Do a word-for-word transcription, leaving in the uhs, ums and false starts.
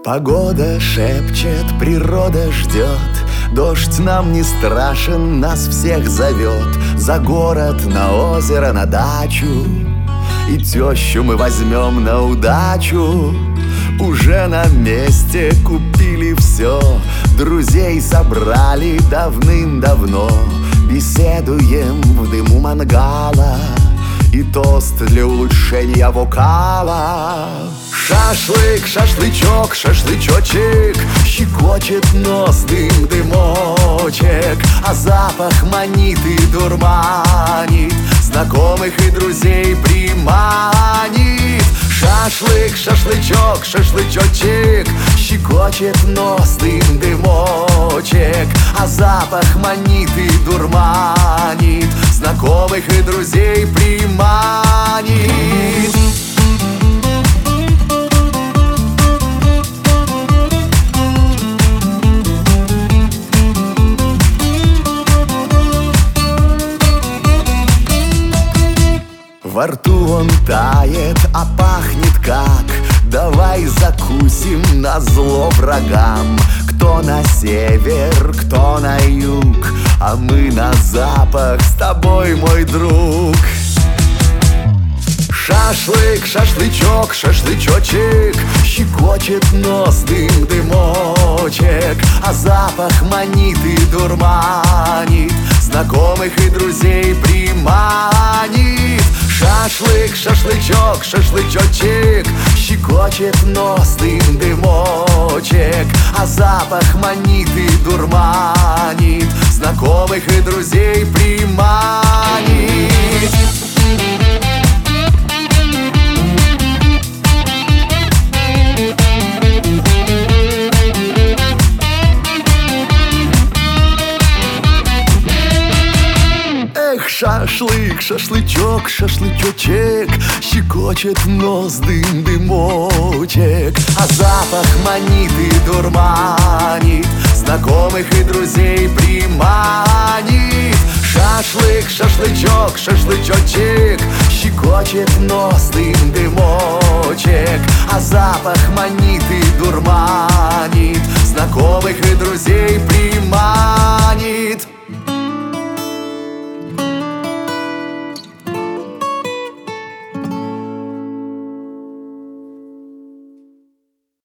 Погода шепчет, природа ждет, дождь нам не страшен, нас всех зовет за город, на озеро, на дачу. И тещу мы возьмем на удачу. Уже на месте купили все, друзей собрали давным-давно. Беседуем в дыму мангала, и тост для улучшения вокала. Шашлык, шашлычок, шашлычочек, щекочет нос дым, дымочек, а запах манит и дурманит, знакомых и друзей приманит. Шашлык, шашлычок, шашлычочек, щекочет нос дым, дымочек, а запах манит и дурманит, знакомых и друзей приманит. Во рту он тает, а пахнет как. Давай закусим назло врагам. Кто на север, кто на юг, а мы на запах с тобой, мой друг. Шашлык, шашлычок, шашлычочек, щекочет нос дым, дымочек, а запах манит и дурманит, знакомых и друзей приманит. Шашлык, шашлычок, шашлычочек, щекочет нос дым, дымочек, а запах манит и дурманит, знакомых и друзей приманит. Шашлык, шашлычок, шашлычочек, щекочет нос дым, дымочек, а запах манит и дурманит, знакомых и друзей приманит. Шашлык, шашлычок, шашлычочек, щекочет нос дым, дымочек, а запах манит и дурманит, знакомых и друзей приманит.